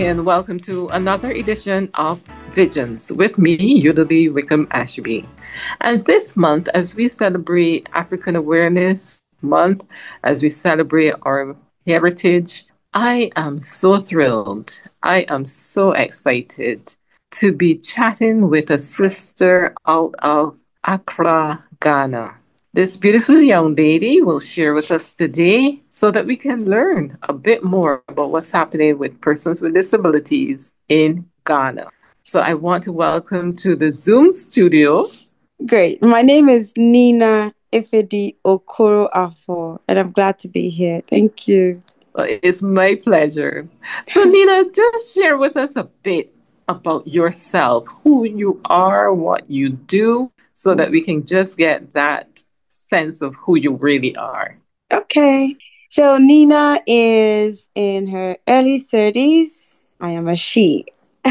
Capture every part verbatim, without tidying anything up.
and welcome to another edition of Visions with me, Udally Wickham Ashby. And this month, as we celebrate African Awareness Month, as we celebrate our heritage, I am so thrilled. I am so excited to be chatting with a sister out of Accra, Ghana. This beautiful young lady will share with us today so that we can learn a bit more about what's happening with persons with disabilities in Ghana. So I want to welcome to the Zoom studio. Great. My name is Nina Ifedi Okoro Afo, and I'm glad to be here. Thank you. Well, it's my pleasure. So Nina, just share with us a bit about yourself, who you are, what you do, so that we can just get that sense of who you really are. Okay. So Nina is in her early thirties. I am a she.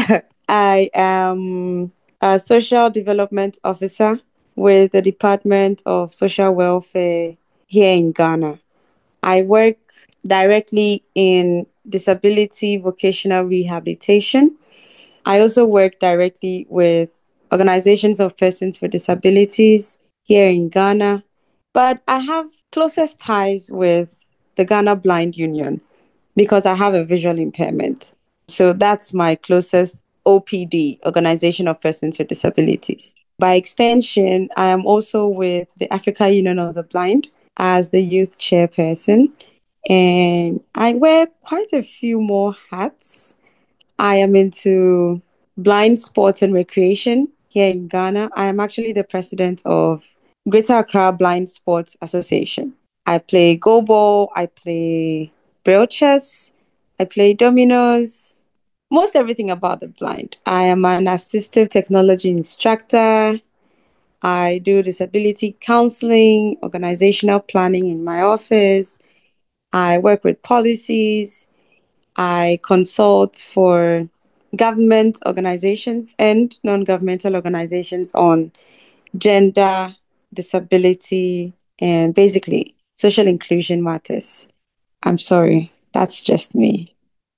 I am a social development officer with the Department of Social Welfare here in Ghana. I work directly in disability vocational rehabilitation. I also work directly with organizations of persons with disabilities here in Ghana, but I have closest ties with the Ghana Blind Union because I have a visual impairment. So that's my closest O P D, Organization of Persons with Disabilities. By extension, I am also with the African Union of the Blind as the youth chairperson, and I wear quite a few more hats. I am into blind sports and recreation here in Ghana. I am actually the president of Greater Accra Blind Sports Association. I play go ball, I play braille chess, I play dominoes, most everything about the blind. I am an assistive technology instructor. I do disability counseling, organizational planning in my office. I work with policies. I consult for government organizations and non-governmental organizations on gender, disability, and basically social inclusion matters. I'm sorry, that's just me.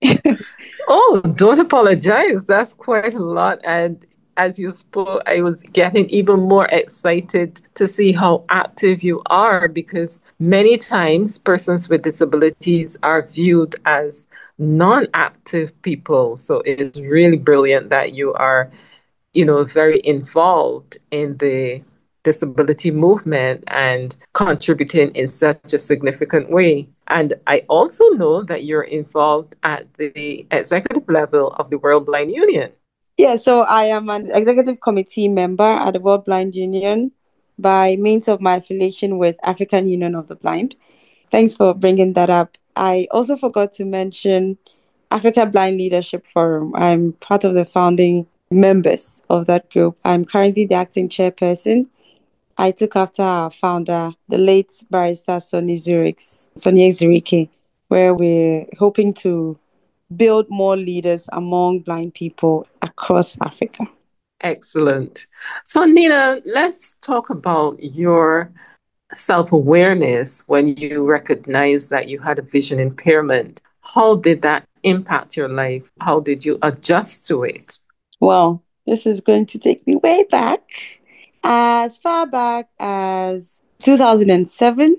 Oh, don't apologize. That's quite a lot. And as you spoke, I was getting even more excited to see how active you are because many times persons with disabilities are viewed as non-active people. So it's really brilliant that you are, you know, very involved in the disability movement and contributing in such a significant way. And I also know that you're involved at the executive level of the World Blind Union. Yeah, so I am an executive committee member at the World Blind Union by means of my affiliation with African Union of the Blind. Thanks for bringing that up. I also forgot to mention Africa Blind Leadership Forum. I'm part of the founding members of that group. I'm currently the acting chairperson. I took after our founder, the late barrister Sonny Zurich's, Sonny Zurike, where we're hoping to build more leaders among blind people across Africa. Excellent. So, Nina, let's talk about your self-awareness when you recognized that you had a vision impairment. How did that impact your life? How did you adjust to it? Well, this is going to take me way back. As far back as two thousand seven,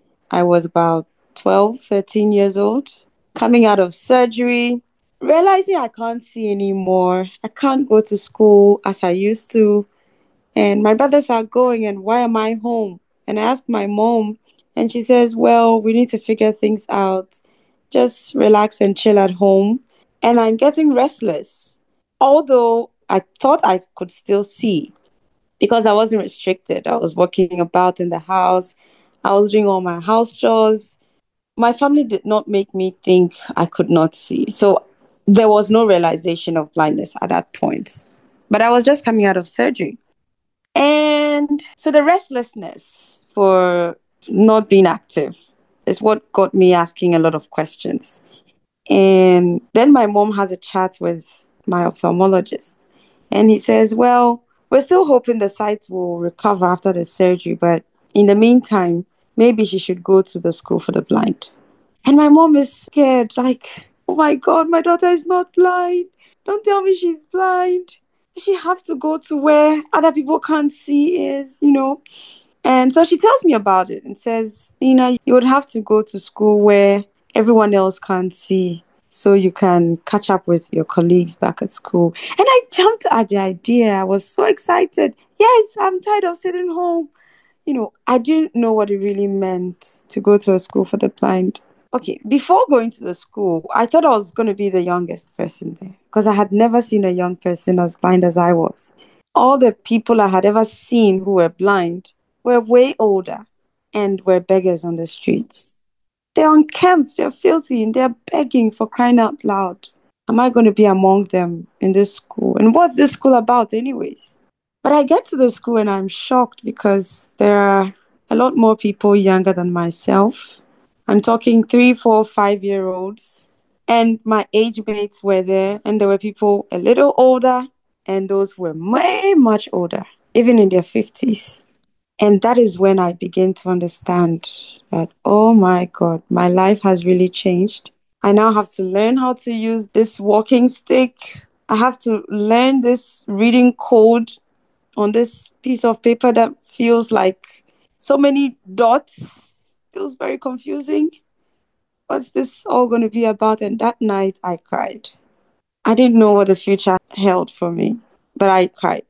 I was about twelve, thirteen years old, coming out of surgery, realizing I can't see anymore. I can't go to school as I used to. And my brothers are going, and why am I home? And I asked my mom, and she says, well, we need to figure things out. Just relax and chill at home. And I'm getting restless. Although I thought I could still see because I wasn't restricted. I was walking about in the house. I was doing all my house chores. My family did not make me think I could not see. So there was no realization of blindness at that point. But I was just coming out of surgery. And so the restlessness for not being active is what got me asking a lot of questions. And then my mom has a chat with my ophthalmologist. And he says, well, we're still hoping the sight will recover after the surgery. But in the meantime, maybe she should go to the school for the blind. And my mom is scared, like, Oh my God, my daughter is not blind. Don't tell me she's blind. She have to go to where other people can't see is, you know. And so she tells me about it and says, Nina, you would have to go to school where everyone else can't see so you can catch up with your colleagues back at school. And I jumped at the idea. I was so excited. Yes, I'm tired of sitting home. You know, I didn't know what it really meant to go to a school for the blind. Okay, before going to the school, I thought I was going to be the youngest person there because I had never seen a young person as blind as I was. All the people I had ever seen who were blind were way older and were beggars on the streets. They're unkempt, they're filthy, and they're begging for crying out loud. Am I going to be among them in this school? And what's this school about, anyways? But I get to the school and I'm shocked because there are a lot more people younger than myself. I'm talking three, four, five year olds. And my age mates were there, and there were people a little older, and those were way much older, even in their fifties. And that is when I begin to understand that, oh my God, my life has really changed. I now have to learn how to use this walking stick. I have to learn this reading code on this piece of paper that feels like so many dots. Feels very confusing. What's this all going to be about? And that night I cried. I didn't know what the future held for me, but I cried.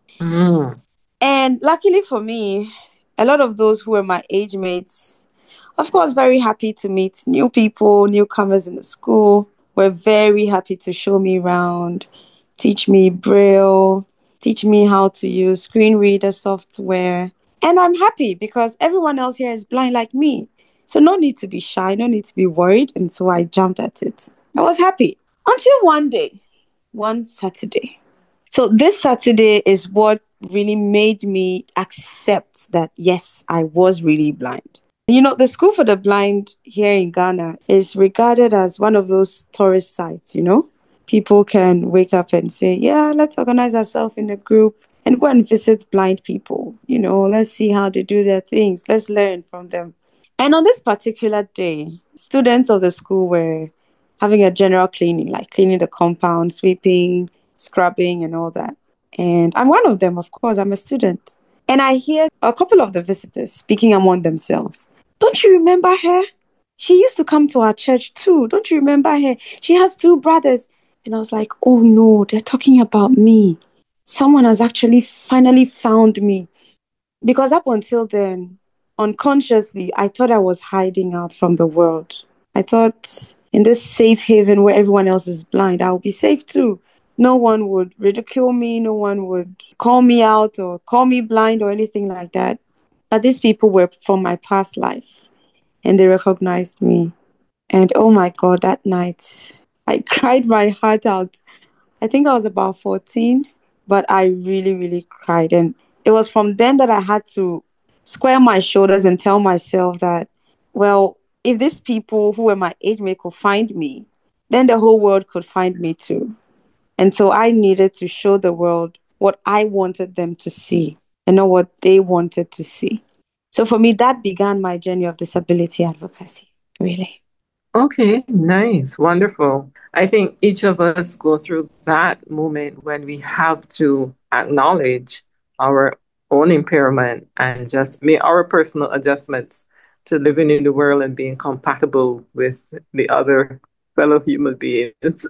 Mm. And luckily for me, a lot of those who were my age mates, of course, very happy to meet new people, newcomers in the school, were very happy to show me around, teach me Braille, teach me how to use screen reader software. And I'm happy because everyone else here is blind like me. So no need to be shy, no need to be worried. And so I jumped at it. I was happy until one day, one Saturday. So this Saturday is what really made me accept that, yes, I was really blind. You know, the School for the Blind here in Ghana is regarded as one of those tourist sites, you know? People can wake up and say, yeah, let's organize ourselves in a group and go and visit blind people. You know, let's see how they do their things. Let's learn from them. And on this particular day, students of the school were having a general cleaning, like cleaning the compound, sweeping, scrubbing, and all that. And I'm one of them, of course, I'm a student. And I hear a couple of the visitors speaking among themselves. Don't you remember her? She used to come to our church too. Don't you remember her? She has two brothers. And I was like, oh no, they're talking about me. Someone has actually finally found me. Because up until then, unconsciously, I thought I was hiding out from the world. I thought in this safe haven where everyone else is blind, I would be safe too. No one would ridicule me. No one would call me out or call me blind or anything like that. But these people were from my past life and they recognized me. And oh my God, that night, I cried my heart out. I think I was about fourteen, but I really, really cried. And it was from then that I had to square my shoulders and tell myself that, well, if these people who were my age mate could find me, then the whole world could find me too. And so I needed to show the world what I wanted them to see and not what they wanted to see. So for me, that began my journey of disability advocacy, really. Okay, nice, wonderful. I think each of us go through that moment when we have to acknowledge our own impairment and just make our personal adjustments to living in the world and being compatible with the other fellow human beings.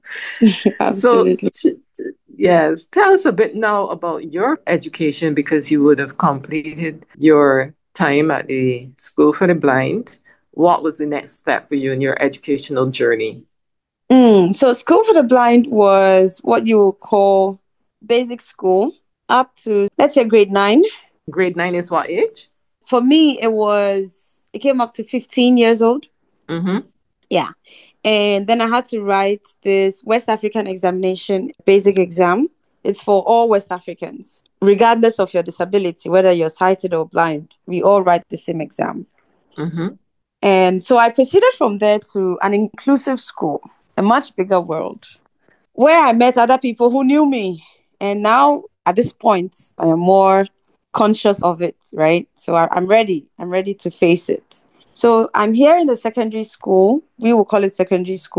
So, Absolutely. sh- yes, tell us a bit now about your education because you would have completed your time at the School for the Blind. What was the next step for you in your educational journey? Mm, so School for the Blind was what you would call basic school up to, let's say, grade nine. Grade nine is what age? For me, it was, it came up to fifteen years old. Mm-hmm. Yeah. And then I had to write this West African examination basic exam. It's for all West Africans, regardless of your disability, whether you're sighted or blind. We all write the same exam. Mm-hmm. And so I proceeded from there to an inclusive school, a much bigger world, where I met other people who knew me. And now at this point, I am more conscious of it, right? So I, I'm ready. I'm ready to face it. So I'm here in the secondary school. We will call it secondary school.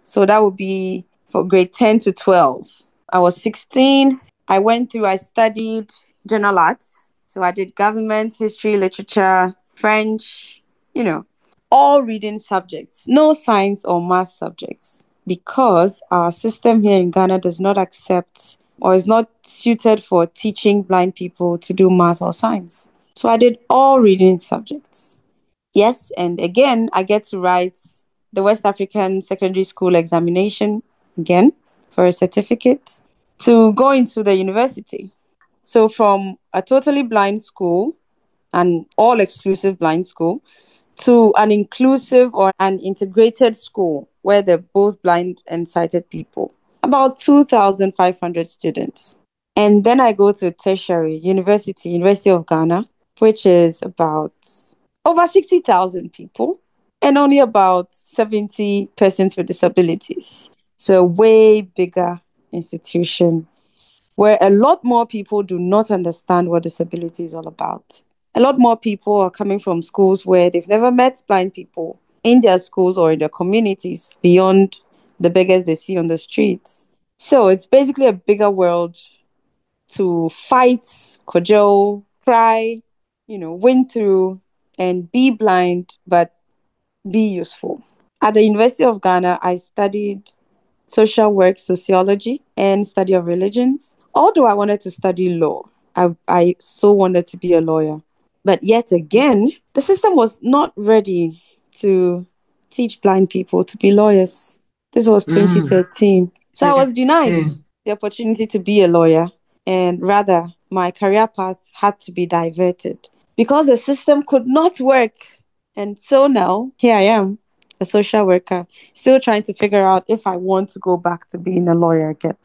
So that would be for grade ten to twelve. I was sixteen. I went through, I studied general arts. So I did government, history, literature, French, you know, all reading subjects, no science or math subjects, because our system here in Ghana does not accept or is not suited for teaching blind people to do math or science. So I did all reading subjects. Yes, and again, I get to write the West African Secondary School examination again for a certificate to go into the university. So from a totally blind school, an all exclusive blind school, to an inclusive or an integrated school where they're both blind and sighted people, about two thousand five hundred students. And then I go to tertiary university, University of Ghana, which is about over sixty thousand people and only about seventy persons with disabilities. So a way bigger institution where a lot more people do not understand what disability is all about. A lot more people are coming from schools where they've never met blind people in their schools or in their communities beyond the beggars they see on the streets. So it's basically a bigger world to fight, cajole, cry, you know, win through and be blind, but be useful. At the University of Ghana, I studied social work, sociology, and study of religions. Although I wanted to study law, I, I so wanted to be a lawyer. But yet again, the system was not ready to teach blind people to be lawyers. This was Mm. twenty thirteen. So I Yeah. was denied Yeah. the opportunity to be a lawyer. And rather, my career path had to be diverted because the system could not work. And so now, here I am, a social worker, still trying to figure out if I want to go back to being a lawyer again.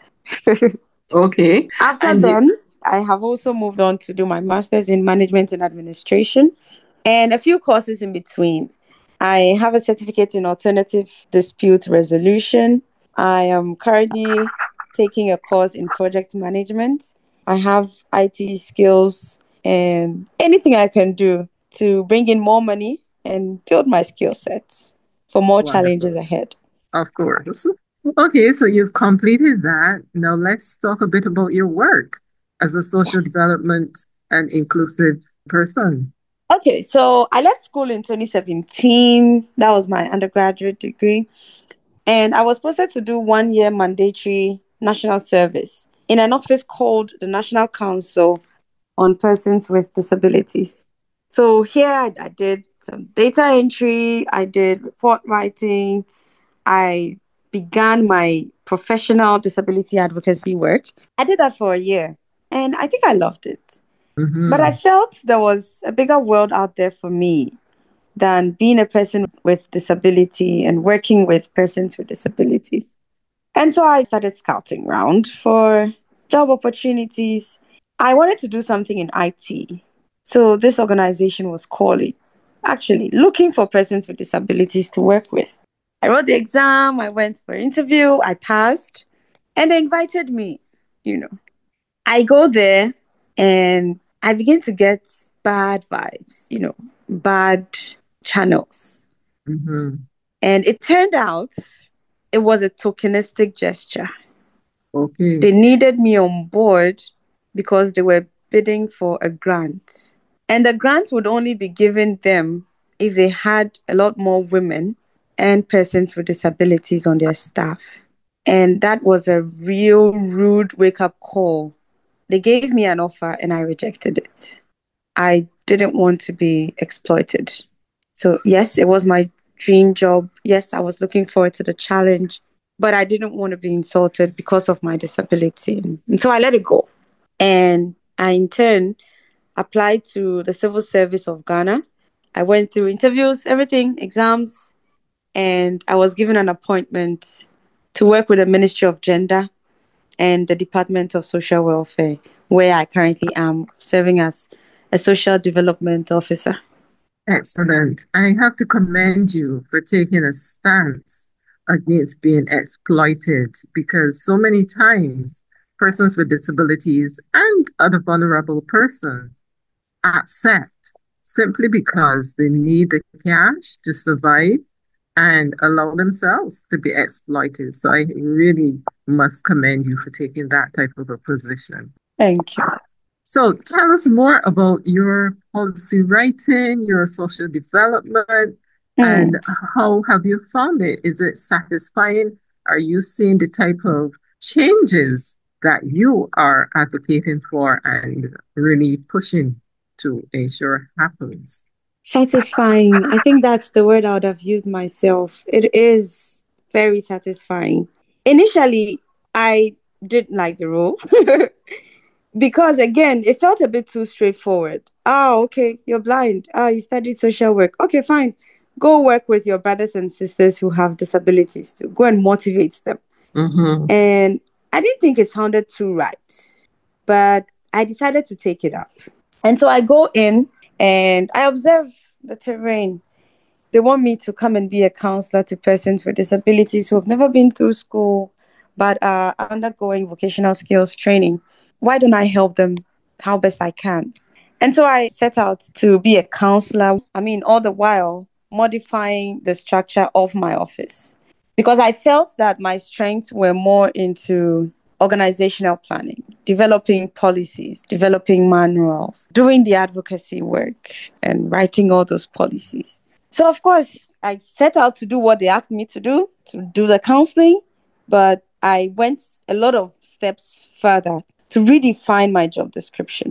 Okay. After And you, then, I have also moved on to do my master's in management and administration and a few courses in between. I have a certificate in alternative dispute resolution. I am currently taking a course in project management. I have I T skills and anything I can do to bring in more money and build my skill sets for more challenges wonderful. ahead. Of course. Okay, so you've completed that. Now let's talk a bit about your work as a social Yes. development and inclusive person. Okay, so I left school in twenty seventeen. That was my undergraduate degree. And I was posted to do one year mandatory national service in an office called the National Council on Persons with Disabilities. So here I, I did some data entry, I did report writing, I began my professional disability advocacy work. I did that for a year and I think I loved it. But I Mm-hmm. felt there was a bigger world out there for me than being a person with disability and working with persons with disabilities. And so I started scouting around for job opportunities. I wanted to do something in I T. So this organization was calling, actually looking for persons with disabilities to work with. I wrote the exam, I went for an interview, I passed, and they invited me, you know. I go there and I begin to get bad vibes, you know, bad channels. Mm-hmm. And it turned out it was a tokenistic gesture. Okay. They needed me on board because they were bidding for a grant. And the grant would only be given them if they had a lot more women and persons with disabilities on their staff. And that was a real rude wake up call. They gave me an offer and I rejected it. I didn't want to be exploited. So, yes, it was my dream job. Yes, I was looking forward to the challenge, but I didn't want to be insulted because of my disability. And so I let it go. And I, in turn, applied to the Civil Service of Ghana. I went through interviews, everything, exams, and I was given an appointment to work with the Ministry of Gender and the Department of Social Welfare, where I currently am serving as a social development officer. Excellent. I have to commend you for taking a stance against being exploited because so many times persons with disabilities and other vulnerable persons accept simply because they need the cash to survive and allow themselves to be exploited. So I really must commend you for taking that type of a position. Thank you. So tell us more about your policy writing, your social development, Mm. and how have you found it? Is it satisfying? Are you seeing the type of changes that you are advocating for and really pushing to ensure happens? Satisfying. I think that's the word I would have used myself. It is very satisfying. Initially, I didn't like the role because, again, it felt a bit too straightforward. Oh, okay, you're blind. Oh, you studied social work. Okay, fine. Go work with your brothers and sisters who have disabilities to go and motivate them. Mm-hmm. And I didn't think it sounded too right, but I decided to take it up. And so I go in and I observe the terrain. They want me to come and be a counselor to persons with disabilities who have never been through school but are undergoing vocational skills training. Why don't I help them how best I can? And so I set out to be a counselor. I mean, all the while modifying the structure of my office because I felt that my strengths were more into organizational planning, developing policies, developing manuals, doing the advocacy work, and writing all those policies. So, of course, I set out to do what they asked me to do, to do the counseling, but I went a lot of steps further to redefine my job description.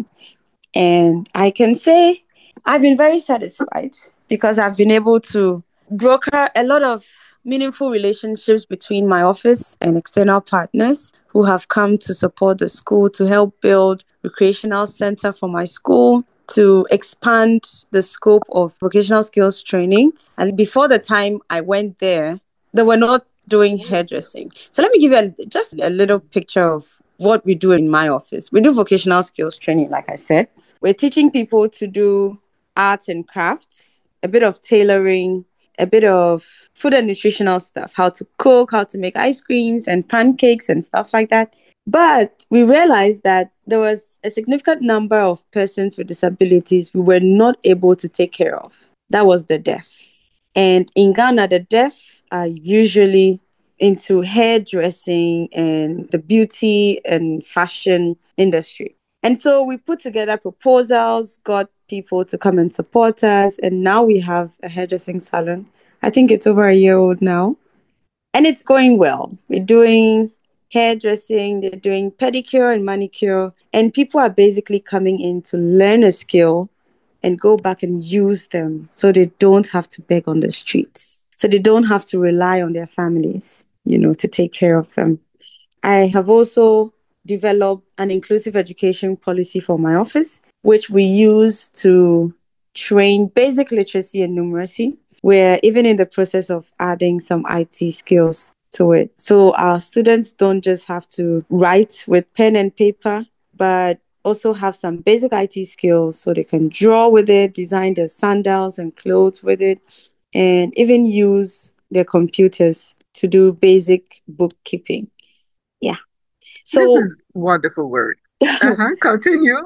And I can say I've been very satisfied because I've been able to broker a lot of meaningful relationships between my office and external partners who have come to support the school, to help build recreational center for my school, to expand the scope of vocational skills training. And before the time I went there, they were not doing hairdressing. So let me give you a, just a little picture of what we do in my office. We do vocational skills training, like I said. We're teaching people to do art and crafts, a bit of tailoring, a bit of food and nutritional stuff, how to cook, how to make ice creams and pancakes and stuff like that. But we realized that there was a significant number of persons with disabilities we were not able to take care of. That was the deaf. And in Ghana, the deaf are usually into hairdressing and the beauty and fashion industry. And so we put together proposals, got people to come and support us, and now we have a hairdressing salon. I think it's over a year old now. And it's going well. We're doing hairdressing, they're doing pedicure and manicure, and people are basically coming in to learn a skill and go back and use them so they don't have to beg on the streets. So they don't have to rely on their families, you know, to take care of them. I have also developed an inclusive education policy for my office, which we use to train basic literacy and numeracy. We're even in the process of adding some I T skills to it. So our students don't just have to write with pen and paper, but also have some basic I T skills so they can draw with it, design their sandals and clothes with it, and even use their computers to do basic bookkeeping. Yeah. So this is wonderful work. Uh-huh. Continue.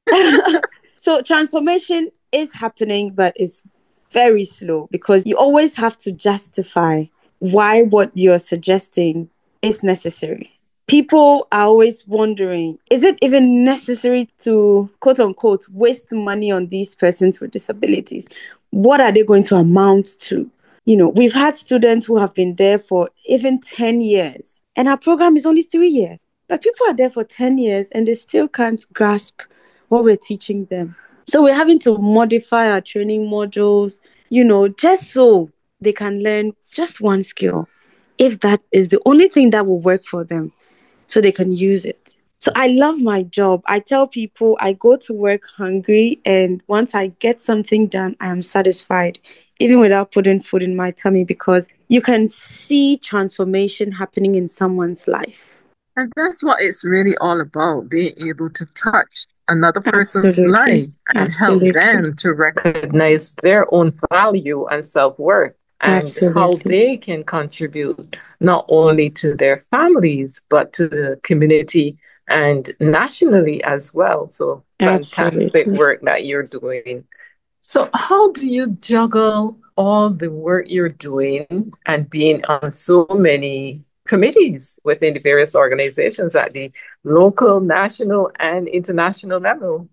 So transformation is happening, but it's very slow because you always have to justify why what you're suggesting is necessary. People are always wondering, is it even necessary to, quote unquote, waste money on these persons with disabilities? What are they going to amount to? You know, we've had students who have been there for even ten years, and our program is only three years. But people are there for ten years and they still can't grasp what we're teaching them. So we're having to modify our training modules, you know, just so they can learn just one skill, if that is the only thing that will work for them, so they can use it. So I love my job. I tell people I go to work hungry, and once I get something done, I am satisfied, even without putting food in my tummy, because you can see transformation happening in someone's life. And that's what it's really all about, being able to touch another person's Absolutely. life and Absolutely. help them to recognize their own value and self-worth and Absolutely. how they can contribute not only to their families, but to the community and nationally as well. So fantastic Absolutely. work that you're doing. So how do you juggle all the work you're doing and being on so many committees within the various organizations at the local, national, and international level.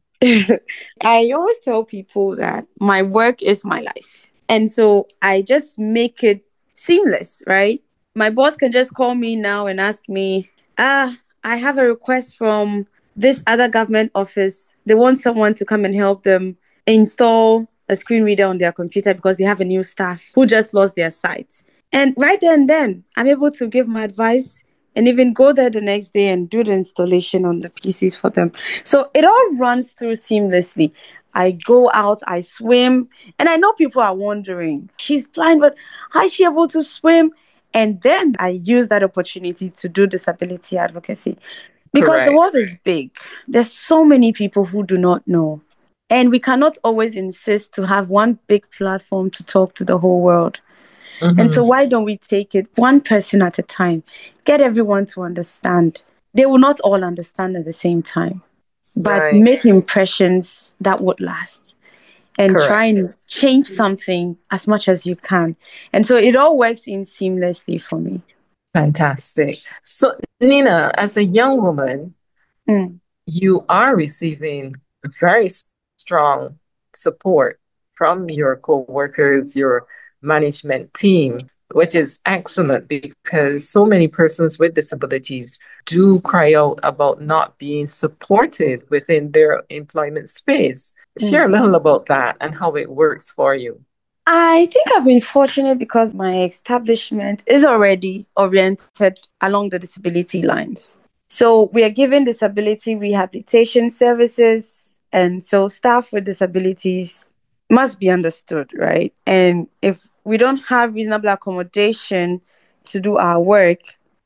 I always tell people that my work is my life. And so I just make it seamless, right? My boss can just call me now and ask me, ah, I have a request from this other government office. They want someone to come and help them install a screen reader on their computer because they have a new staff who just lost their sight. And right then and then, I'm able to give my advice and even go there the next day and do the installation on the P Cs for them. So it all runs through seamlessly. I go out, I swim, and I know people are wondering, she's blind, but how is she able to swim? And then I use that opportunity to do disability advocacy because the Correct. world is big. There's so many people who do not know. And we cannot always insist to have one big platform to talk to the whole world. And so Mm-hmm. why don't we take it one person at a time? Get everyone to understand. They will not all understand at the same time, but Right. make impressions that would last and try Correct. and change something as much as you can. And so it all works in seamlessly for me. Fantastic. So, Nina, as a young woman, Mm. you are receiving very s- strong support from your co-workers, your management team, which is excellent because so many persons with disabilities do cry out about not being supported within their employment space. Share a Mm. little about that and how it works for you. I think I've been fortunate because my establishment is already oriented along the disability lines. So we are giving disability rehabilitation services. And so staff with disabilities must be understood, right? And if we don't have reasonable accommodation to do our work,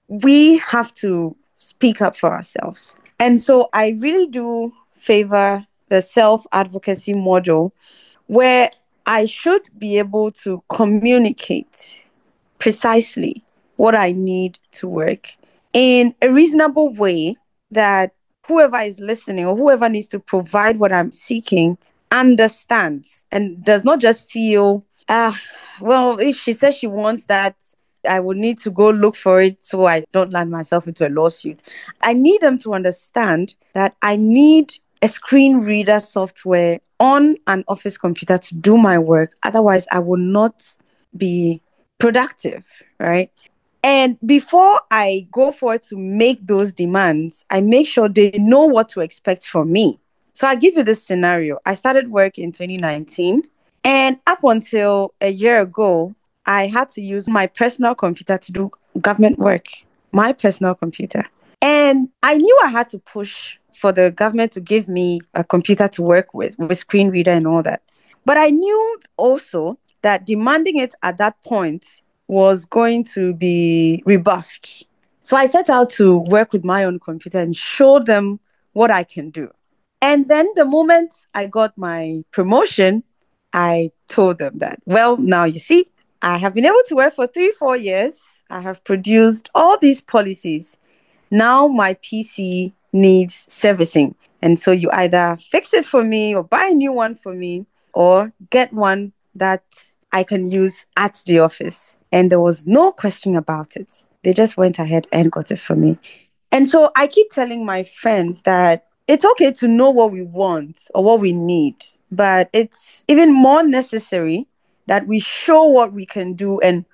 we have to speak up for ourselves. And so I really do favor the self advocacy model where I should be able to communicate precisely what I need to work in a reasonable way that whoever is listening or whoever needs to provide what I'm seeking understands and does not just feel, ah, well, if she says she wants that, I would need to go look for it so I don't land myself into a lawsuit. I need them to understand that I need a screen reader software on an office computer to do my work. Otherwise, I will not be productive, right? And before I go forward to make those demands, I make sure they know what to expect from me. So I give you this scenario. I started work in twenty nineteen, and up until a year ago, I had to use my personal computer to do government work, my personal computer. And I knew I had to push for the government to give me a computer to work with, with screen reader and all that. But I knew also that demanding it at that point was going to be rebuffed. So I set out to work with my own computer and show them what I can do. And then the moment I got my promotion, I told them that, well, now you see, I have been able to work for three, four years. I have produced all these policies. Now my P C needs servicing. And so you either fix it for me or buy a new one for me or get one that I can use at the office. And there was no question about it. They just went ahead and got it for me. And so I keep telling my friends that it's okay to know what we want or what we need, but it's even more necessary that we show what we can do and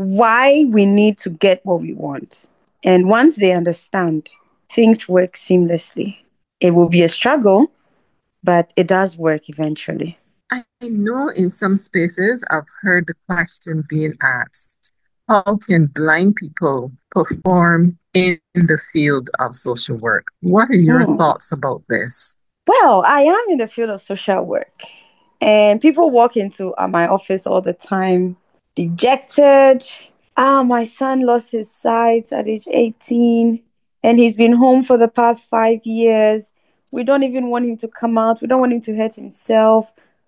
why we need to get what we want. And once they understand, things work seamlessly. It will be a struggle, but it does work eventually. I know in some spaces I've heard the question being asked, how can blind people perform in the field of social work? What are your Hmm. thoughts about this? Well, I am in the field of social work, and people walk into uh, my office all the time dejected. Ah, my son lost his sight at age eighteen, and he's been home for the past five years. We don't even want him to come out. We don't want him to hurt himself.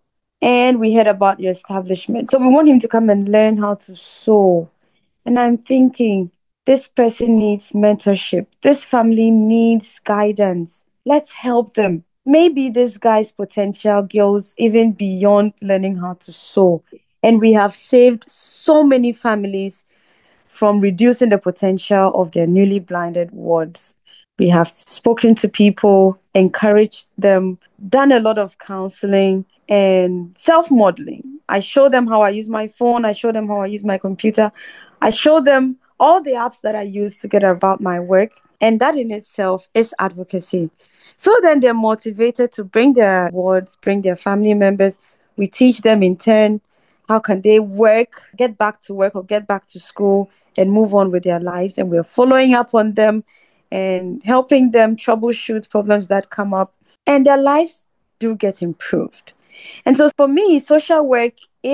And we heard about your establishment. So we want him to come and learn how to sew. And I'm thinking, this person needs mentorship. This family needs guidance. Let's help them. Maybe this guy's potential goes even beyond learning how to sew. And we have saved so many families from reducing the potential of their newly blinded wards. We have spoken to people, encouraged them, done a lot of counseling and self-modeling. I show them how I use my phone. I show them how I use my computer. I show them all the apps that I use to get about my work. And that in itself is advocacy. So then they're motivated to bring their wards, bring their family members. We teach them in turn how can they work, get back to work or get back to school and move on with their lives. And we're following up on them and helping them troubleshoot problems that come up. And their lives do get improved. And so for me, social work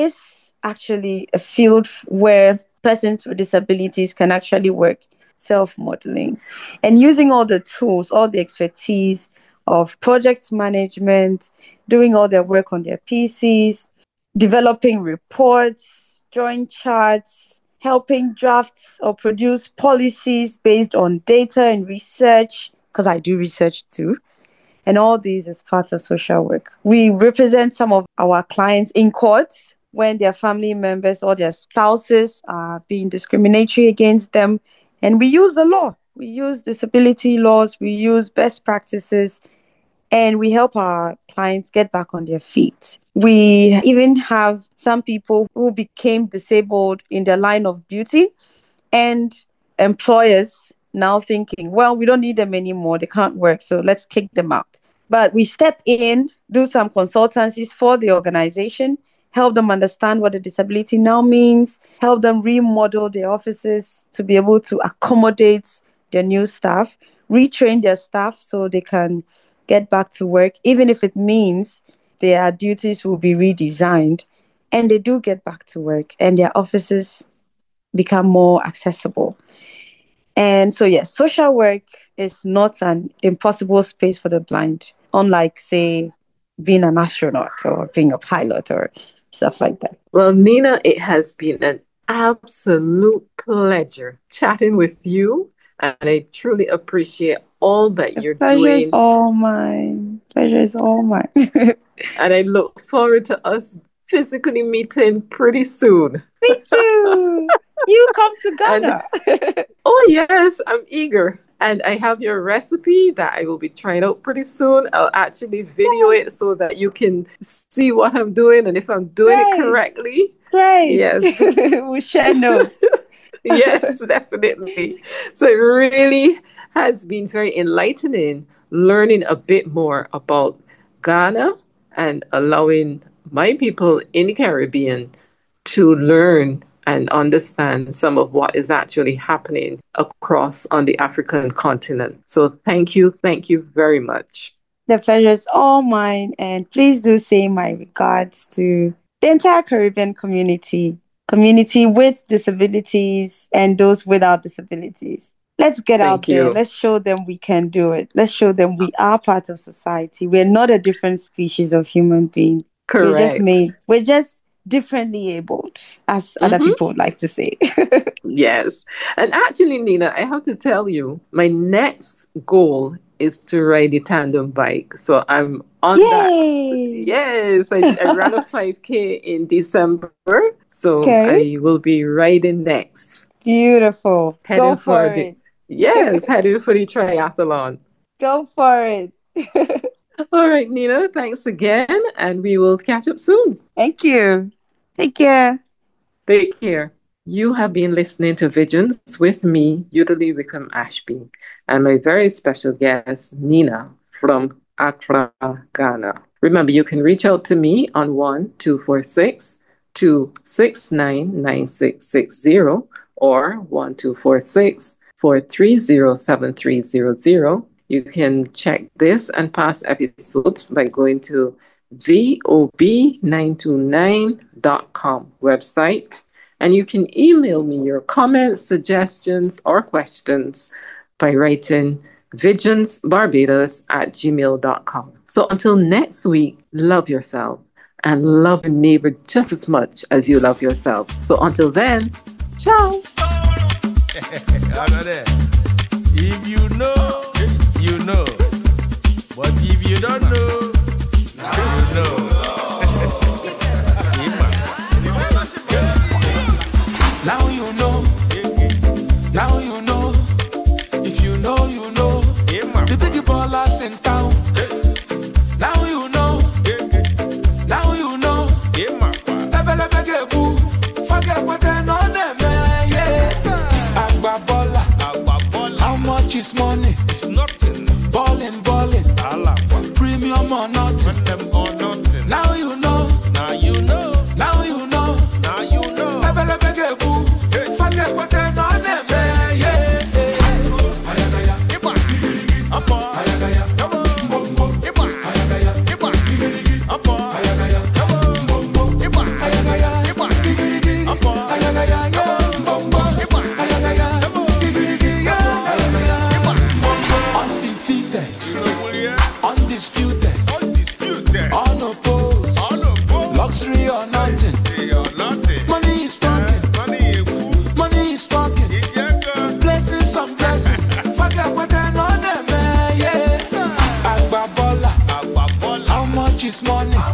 is actually a field where persons with disabilities can actually work self-modeling and using all the tools, all the expertise of project management, doing all their work on their P Cs, developing reports, drawing charts, helping drafts or produce policies based on data and research, because I do research too. And all these is part of social work. We represent some of our clients in court when their family members or their spouses are being discriminatory against them. And we use the law. We use disability laws. We use best practices. And we help our clients get back on their feet. We even have some people who became disabled in their line of duty and employers now thinking, well, we don't need them anymore. They can't work, so let's kick them out. But we step in, do some consultancies for the organization, help them understand what a disability now means, help them remodel their offices to be able to accommodate their new staff, retrain their staff so they can get back to work, even if it means their duties will be redesigned. And they do get back to work and their offices become more accessible. And so, yes, social work is not an impossible space for the blind, unlike, say, being an astronaut or being a pilot or stuff like that. Well, Nina, it has been an absolute pleasure chatting with you. And I truly appreciate all that The you're pleasure is doing. all mine. Pleasure is all mine. And I look forward to us physically meeting pretty soon. Me too. You come to And Ghana. oh, yes, I'm eager. And I have your recipe that I will be trying out pretty soon. I'll actually video it so that you can see what I'm doing and if I'm doing it Great. correctly. Great. Yes. We'll share notes. Yes, definitely. So it really has been very enlightening learning a bit more about Ghana and allowing my people in the Caribbean to learn and understand some of what is actually happening across on the African continent. So thank you, thank you very much. The pleasure is all mine. And please do say my regards to the entire Caribbean community, community with disabilities and those without disabilities. Let's get out Thank there. you. Let's show them we can do it. Let's show them we are part of society. We're not a different species of human being. We're just Correct. made, we're just differently abled, as other Mm-hmm. people would like to say. Yes. And actually, Nina, I have to tell you, my next goal is to ride a tandem bike. So I'm on that. Yay! Yes, I, I ran a five K in December. So Okay. I will be riding next. Beautiful. Go Heading for for the, it. yes, heading for the triathlon. Go for it. All right, Nina, thanks again. And we will catch up soon. Thank you. Take care. Take care. You have been listening to Visions with me, Yudalee Wickham Ashby, and my very special guest, Nina from Accra, Ghana. Remember, you can reach out to me on one two four six, two six nine, nine six six zero or one two four six, four three zero, seven three zero zero. You can check this and past episodes by going to V O B nine two nine dot com website. And you can email me your comments, suggestions, or questions by writing vigionsbarbados at gmail dot com. So until next week, love yourself and love your neighbor just as much as you love yourself. So until then, ciao. If you know, you know. But if you don't know, now you know. is money? It's nothing. Ballin', ballin'. Alakwa. Premium or nothing. When them or nothing. Now you know. Now you know. Now you know. Now you know. Ebe lebe gebu. Hey. Fage kote no nebe. Yeah. Ayagaya. Iba. Apa. Ayagaya. Come on. Bombo. Iba. Ayagaya. Iba. Digirigi. Apa. Ayagaya. Come on. Bombo. Iba. Ayagaya. Iba. Digirigi. Apa. Ayagaya. Yeah. Bombo. Iba. Ayagaya. Come on. Digirigi. Yeah. Ayagaya. Iba. Undefeated. You know what it is? Undisputed. Undisputed. Unopposed. Unopposed. Luxury or nothing. Say or nothing. Money is talking. Money is cool. Money is talking. Iyeka. Blessings on blessings. Forget what they know them, eh, yes. Agba Bola. Agba Bola. How much is money?